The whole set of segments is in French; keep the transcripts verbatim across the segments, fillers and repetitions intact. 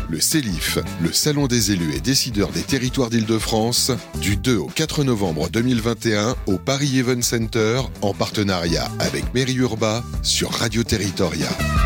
Le CELIF, le Salon des élus et décideurs des territoires d'Île-de-France, du deux au quatre novembre deux mille vingt et un au Paris Event Center, en partenariat avec Mairie Urba sur Radio Territoria.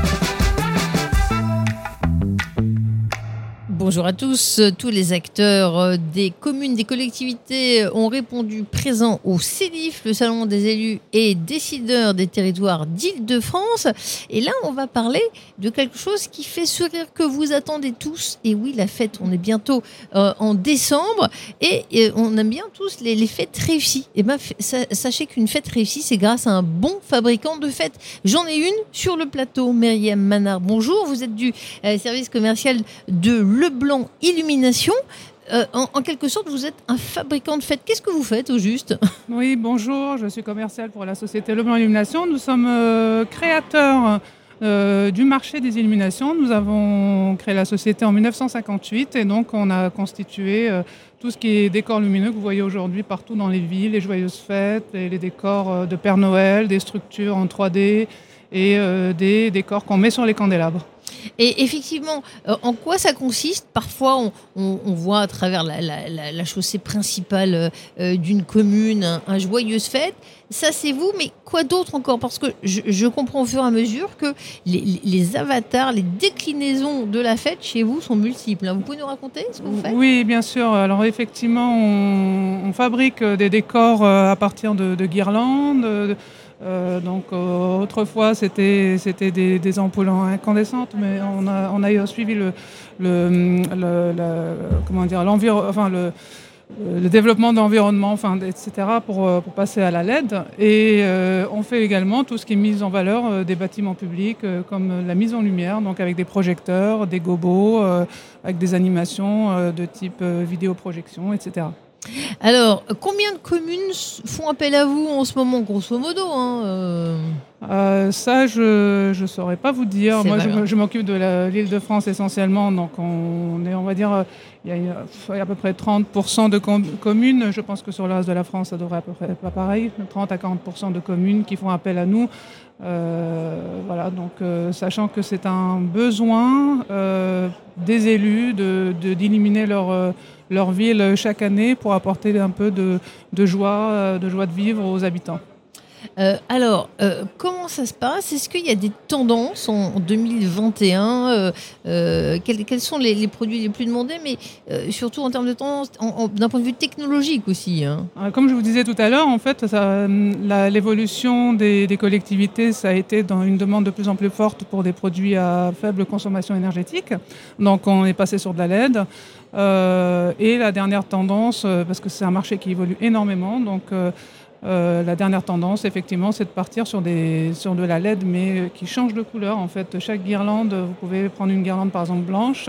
Bonjour à tous. Tous les acteurs des communes, des collectivités ont répondu présents au CELIF, le Salon des élus et décideurs des territoires d'Île-de-France. Et là, on va parler de quelque chose qui fait sourire, que vous attendez tous. Et oui, la fête, on est bientôt euh, en décembre et, et on aime bien tous les, les fêtes réussies. Et ben, sachez qu'une fête réussie, c'est grâce à un bon fabricant de fêtes. J'en ai une sur le plateau. Myriam Manard, bonjour. Vous êtes du euh, service commercial de Le Blanc Illumination. Euh, en, en quelque sorte, vous êtes un fabricant de fêtes. Qu'est-ce que vous faites au juste ? Oui, bonjour, je suis commercial pour la société Le Blanc Illumination. Nous sommes euh, créateurs euh, du marché des illuminations. Nous avons créé la société en dix-neuf cent cinquante-huit et donc on a constitué euh, tout ce qui est décor lumineux que vous voyez aujourd'hui partout dans les villes, les joyeuses fêtes, les, les décors de Père Noël, des structures en trois D et euh, des décors qu'on met sur les candélabres. Et effectivement, euh, en quoi ça consiste ? Parfois, on, on, on voit à travers la, la, la, la chaussée principale euh, d'une commune un, un joyeuse fête. Ça, c'est vous, mais quoi d'autre encore ? Parce que je, je comprends au fur et à mesure que les, les, les avatars, les déclinaisons de la fête chez vous sont multiples. Vous pouvez nous raconter ce que vous faites ? Oui, bien sûr. Alors effectivement, on, on fabrique des décors à partir de, de guirlandes. De, Euh, donc euh, autrefois c'était c'était des, des ampoules incandescentes, mais on a on a suivi le le, le, le comment dire l'environ enfin le le développement de l'environnement, enfin, et cetera, pour, pour passer à la L E D. Et euh, on fait également tout ce qui est mise en valeur euh, des bâtiments publics, euh, comme la mise en lumière, donc avec des projecteurs, des gobos, euh, avec des animations euh, de type euh, vidéoprojection, et cetera. Alors, combien de communes font appel à vous en ce moment, grosso modo hein, euh... Euh, ça, je ne saurais pas vous dire. C'est Moi, je, je m'occupe de la, l'Île-de-France essentiellement. Donc, on est, on va dire, il y, y a à peu près trente pour cent de com- communes. Je pense que sur le reste de la France, ça devrait à peu près pas pareil. trente à quarante pour cent de communes qui font appel à nous. Euh, voilà, donc, euh, sachant que c'est un besoin euh, des élus de, de, d'éliminer leur, euh, leur ville chaque année pour apporter un peu de, de joie, de joie de vivre aux habitants. Euh, alors, euh, comment ça se passe ? Est-ce qu'il y a des tendances en deux mille vingt et un euh, euh, quels, quels sont les, les produits les plus demandés, mais euh, surtout en termes de tendance, en, en, d'un point de vue technologique aussi hein. Comme je vous disais tout à l'heure, en fait, ça, la, l'évolution des, des collectivités, ça a été dans une demande de plus en plus forte pour des produits à faible consommation énergétique. Donc, on est passé sur de la L E D. Euh, et la dernière tendance, parce que c'est un marché qui évolue énormément, donc euh, Euh, la dernière tendance, effectivement, c'est de partir sur, des, sur de la L E D, mais qui change de couleur. En fait, chaque guirlande, vous pouvez prendre une guirlande, par exemple, blanche,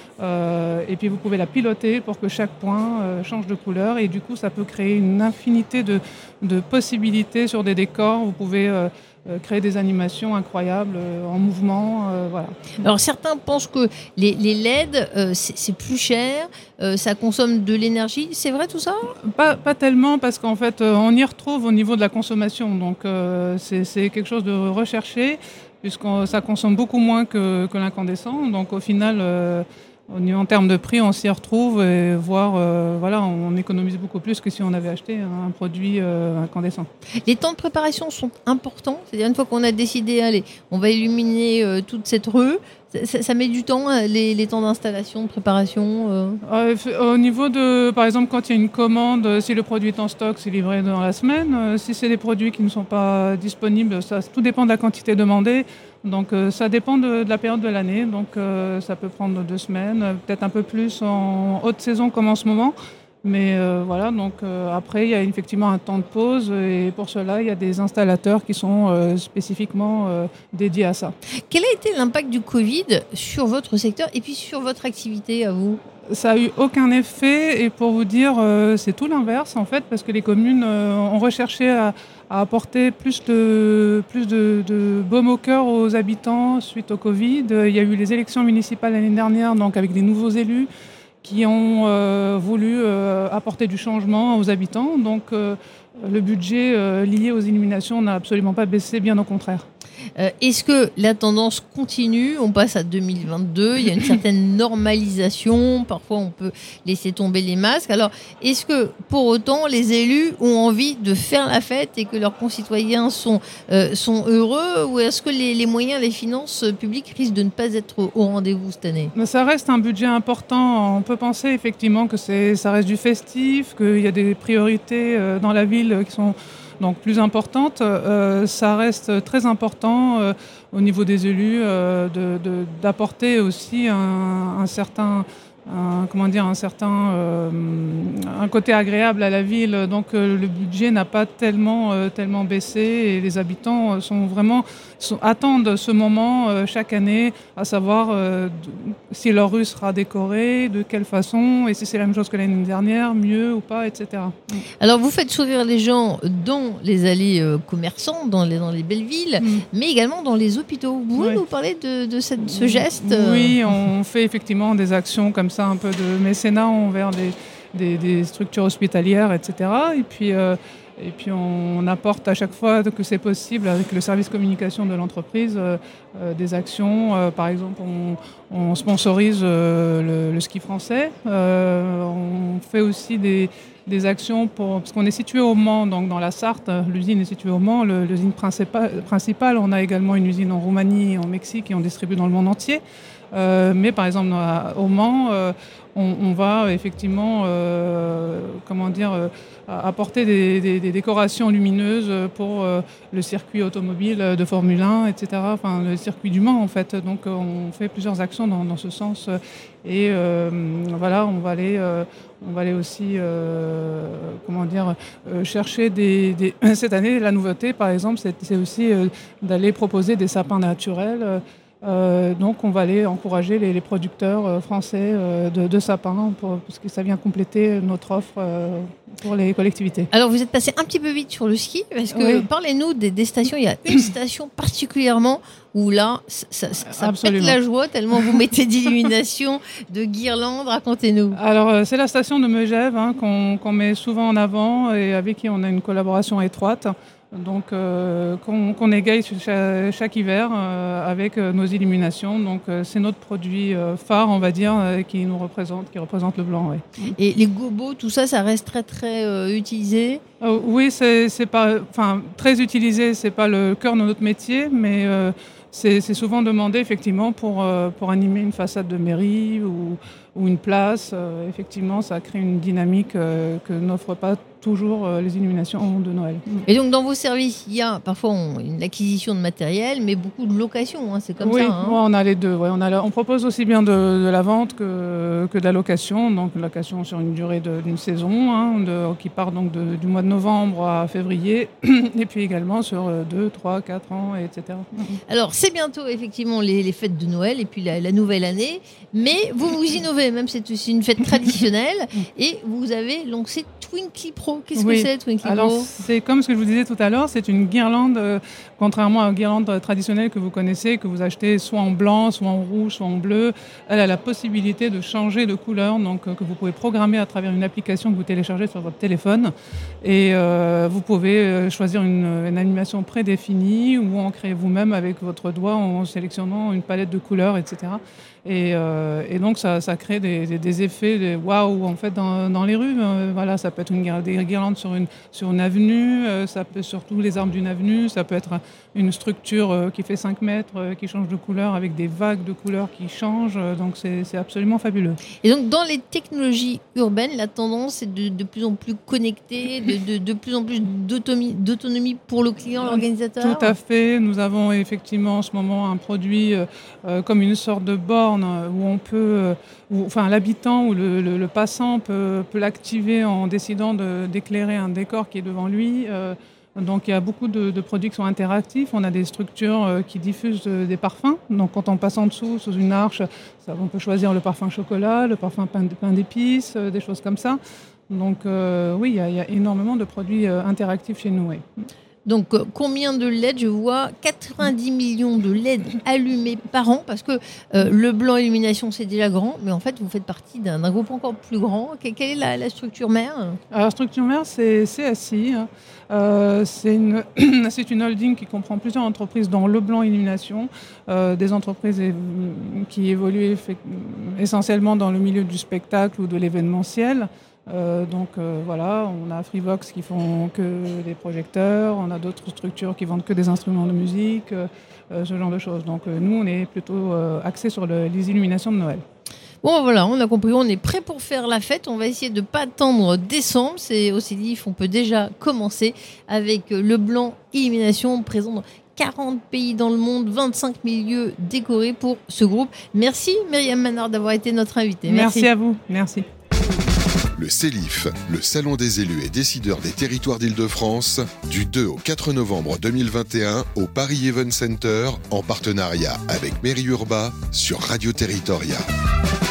euh, et puis vous pouvez la piloter pour que chaque point euh, change de couleur. Et du coup, ça peut créer une infinité de, de possibilités sur des décors. Vous pouvez euh, euh, créer des animations incroyables euh, en mouvement. Euh, voilà. Alors, certains pensent que les, les L E D, euh, c'est, c'est plus cher, euh, ça consomme de l'énergie. C'est vrai tout ça ? Pas, pas tellement, parce qu'en fait, euh, on y retrouve au niveau de la consommation. Donc, euh, c'est, c'est quelque chose de recherché, puisque ça consomme beaucoup moins que, que l'incandescent. Donc, au final, euh, en termes de prix, on s'y retrouve, et voire, euh, voilà, on économise beaucoup plus que si on avait acheté un produit euh, incandescent. Les temps de préparation sont importants. C'est-à-dire, une fois qu'on a décidé, allez, on va illuminer euh, toute cette rue, ça, ça met du temps, les, les temps d'installation, de préparation euh... Euh, Au niveau de, par exemple, quand il y a une commande, si le produit est en stock, c'est livré dans la semaine. Euh, si c'est des produits qui ne sont pas disponibles, ça, tout dépend de la quantité demandée. Donc, euh, ça dépend de, de la période de l'année. Donc, euh, ça peut prendre deux semaines, peut-être un peu plus en haute saison comme en ce moment. Mais euh, voilà, donc euh, après, il y a effectivement un temps de pause et pour cela, il y a des installateurs qui sont euh, spécifiquement euh, dédiés à ça. Quel a été l'impact du Covid sur votre secteur et puis sur votre activité à vous ? Ça n'a eu aucun effet et pour vous dire, euh, c'est tout l'inverse en fait, parce que les communes euh, ont recherché à, à apporter plus de, plus de, de baume au cœur aux habitants suite au Covid. Il y a eu les élections municipales l'année dernière, donc avec des nouveaux élus qui ont euh, voulu euh, apporter du changement aux habitants. Donc euh, le budget euh, lié aux illuminations n'a absolument pas baissé, bien au contraire. Euh, est-ce que la tendance continue? On passe à deux mille vingt-deux, il y a une certaine normalisation, parfois on peut laisser tomber les masques. Alors, est-ce que pour autant les élus ont envie de faire la fête et que leurs concitoyens sont, euh, sont heureux, ou est-ce que les, les moyens, les finances publiques risquent de ne pas être au rendez-vous cette année? Mais ça reste un budget important. On peut penser effectivement que c'est, ça reste du festif, qu'il y a des priorités euh, dans la ville qui sont donc plus importantes. Euh, ça reste très important euh, au niveau des élus euh, de, de, d'apporter aussi un, un certain... Un, comment dire, un certain euh, un côté agréable à la ville. Donc euh, le budget n'a pas tellement, euh, tellement baissé et les habitants sont vraiment, sont, attendent ce moment euh, chaque année, à savoir euh, de, si leur rue sera décorée, de quelle façon, et si c'est la même chose que l'année dernière, mieux ou pas, et cetera. Alors vous faites sourire les gens dans les allées euh, commerçantes, dans les, dans les belles villes, mm. mais également dans les hôpitaux. Vous pouvez oui. nous parler de, de cette, ce geste? Oui, on fait effectivement des actions comme ça, un peu de mécénat envers des, des, des structures hospitalières, et cetera. Et puis, euh, et puis on apporte à chaque fois que c'est possible avec le service communication de l'entreprise euh, euh, des actions. Euh, par exemple, on, on sponsorise euh, le, le ski français. Euh, on fait aussi des, des actions pour, parce qu'on est situé au Mans, donc dans la Sarthe. L'usine est située au Mans, le, l'usine principale, principale. On a également une usine en Roumanie, en Mexique, et on distribue dans le monde entier. Euh, mais par exemple au Mans, euh, on, on va effectivement euh, comment dire, euh, apporter des, des, des décorations lumineuses pour euh, le circuit automobile de Formule un, et cetera. Enfin, le circuit du Mans en fait. Donc on fait plusieurs actions dans, dans ce sens. Et euh, voilà, on va aller, euh, on va aller aussi euh, comment dire, euh, chercher des, des... Cette année, la nouveauté par exemple, c'est, c'est aussi euh, d'aller proposer des sapins naturels. Euh, Euh, donc on va aller encourager les, les producteurs euh, français euh, de, de sapins pour, parce que ça vient compléter notre offre euh, pour les collectivités. Alors vous êtes passé un petit peu vite sur le ski, parce que oui. parlez-nous des, des stations. Il y a une station particulièrement où là ça, ça, ça pète la joie tellement vous mettez d'illumination, de guirlandes. Racontez-nous. Alors euh, c'est la station de Megève hein, qu'on, qu'on met souvent en avant et avec qui on a une collaboration étroite. Donc euh, qu'on, qu'on égaye chaque, chaque hiver euh, avec euh, nos illuminations. Donc euh, c'est notre produit euh, phare, on va dire, euh, qui nous représente, qui représente le blanc. Ouais. Et les gobos, tout ça, ça reste très très euh, utilisé. Euh, oui, c'est, c'est pas, enfin très utilisé. C'est pas le cœur de notre métier, mais euh, c'est, c'est souvent demandé effectivement pour euh, pour animer une façade de mairie ou ou une place. Euh, effectivement, ça crée une dynamique euh, que n'offrent pas toujours euh, les illuminations de Noël. Et donc, dans vos services, il y a parfois on, une acquisition de matériel, mais beaucoup de location, hein, c'est comme oui, ça. Hein. Oui, on a les deux. Ouais, on, a la, on propose aussi bien de, de la vente que, que de la location. Donc, location sur une durée de, d'une saison, hein, de, qui part donc de, du mois de novembre à février, et puis également sur deux, trois, quatre ans, et cetera. Alors, c'est bientôt effectivement les, les fêtes de Noël et puis la, la nouvelle année, mais vous vous innovez, même c'est aussi une fête traditionnelle, et vous avez lancé Twinkly Pro. Qu'est-ce oui. que c'est Twinkly Alors, Pro? C'est comme ce que je vous disais tout à l'heure, c'est une guirlande, euh, contrairement aux guirlandes traditionnelles que vous connaissez, que vous achetez soit en blanc, soit en rouge, soit en bleu. Elle a la possibilité de changer de couleur, donc euh, que vous pouvez programmer à travers une application que vous téléchargez sur votre téléphone. Et euh, vous pouvez euh, choisir une, une animation prédéfinie ou en créer vous-même avec votre doigt en sélectionnant une palette de couleurs, et cetera. Et, euh, et donc ça, ça crée des, des, des effets de waouh en fait dans, dans les rues. Euh, voilà, ça peut être une des guirlandes sur une sur une avenue, euh, ça peut surtout les arbres d'une avenue, ça peut être une structure euh, qui fait cinq mètres, euh, qui change de couleur avec des vagues de couleurs qui changent. Euh, donc c'est, c'est absolument fabuleux. Et donc dans les technologies urbaines, la tendance est de, de plus en plus connectée, de, de, de plus en plus d'autonomie, d'autonomie pour le client, l'organisateur. Tout à fait. Nous avons effectivement en ce moment un produit euh, comme une sorte de borne où on peut, euh, où, enfin l'habitant ou le, le, le passant peut, peut l'activer en décidant de, d'éclairer un décor qui est devant lui. Euh, donc il y a beaucoup de, de produits qui sont interactifs. On a des structures euh, qui diffusent euh, des parfums. Donc quand on passe en dessous, sous une arche, ça, on peut choisir le parfum chocolat, le parfum pain, pain d'épices, euh, des choses comme ça. Donc euh, oui, il y, y a énormément de produits euh, interactifs chez nous. Oui. Donc, euh, combien de L E D? Je vois quatre-vingt-dix millions de L E D allumés par an, parce que euh, le blanc illumination, c'est déjà grand, mais en fait, vous faites partie d'un, d'un groupe encore plus grand. Quelle est la, la structure mère? Alors, la structure mère, c'est C S I. Euh, c'est, une c'est une holding qui comprend plusieurs entreprises, dont le blanc illumination, euh, des entreprises é- qui évoluent effect- essentiellement dans le milieu du spectacle ou de l'événementiel. Euh, donc euh, voilà, on a Freevox qui font que des projecteurs, on a d'autres structures qui vendent que des instruments de musique, euh, ce genre de choses. Donc euh, nous, on est plutôt euh, axés sur le, les illuminations de Noël. Bon, voilà, on a compris, on est prêt pour faire la fête. On va essayer de ne pas attendre décembre. C'est au Célif, on peut déjà commencer avec le blanc illumination présent dans quarante pays dans le monde, vingt-cinq mille lieux décorés pour ce groupe. Merci Myriam Manard d'avoir été notre invitée. Merci, Merci à vous. Merci. Le Célif, le Salon des élus et décideurs des territoires d'Île-de-France, du deux au quatre novembre deux mille vingt et un au Paris Event Center, en partenariat avec Mairie Urba sur Radio Territoria.